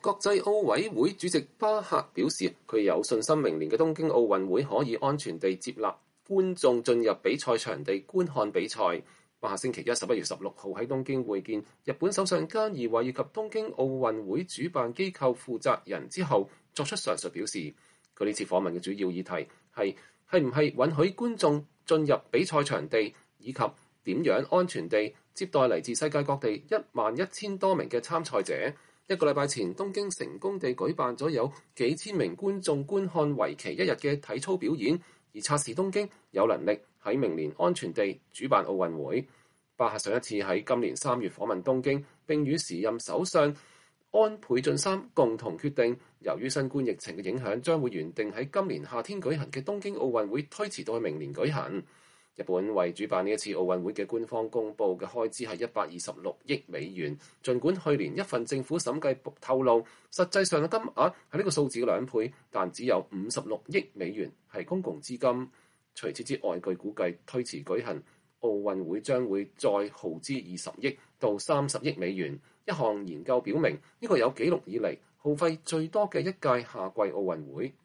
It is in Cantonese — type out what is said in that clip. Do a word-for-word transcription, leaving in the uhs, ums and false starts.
國際奧委會主席巴赫表示，佢有信心明年嘅東京奧運會可以安全地接納觀眾進入比賽場地觀看比賽。巴赫星期一十一月十六號喺東京會見日本首相菅義偉以及東京奧運會主辦機構負責人之後，作出上述表示。佢呢次訪問嘅主要議題係係唔係允許觀眾進入比賽場地，以及點樣安全地接待嚟自世界各地一萬一千多名嘅參賽者。一個禮拜前，東京成功地舉辦咗有幾千名觀眾觀看為期一日嘅體操表演，而測試東京有能力喺明年安全地主辦奧運會。巴赫上一次喺今年三月訪問東京，並與時任首相安倍晉三共同決定，由於新冠疫情嘅影響，將會原定喺今年夏天舉行嘅東京奧運會推遲到去明年舉行。日本為主辦呢一次奧運會嘅官方公佈嘅開支係一百二十六億美元，儘管去年一份政府審計報透露，實際上嘅金額係呢個數字嘅兩倍，但只有五十六億美元係公共資金。除此之外，據估計推遲舉行奧運會將會再耗資二十億到三十億美元。一項研究表明，呢個有紀錄以嚟耗費最多嘅一屆夏季奧運會。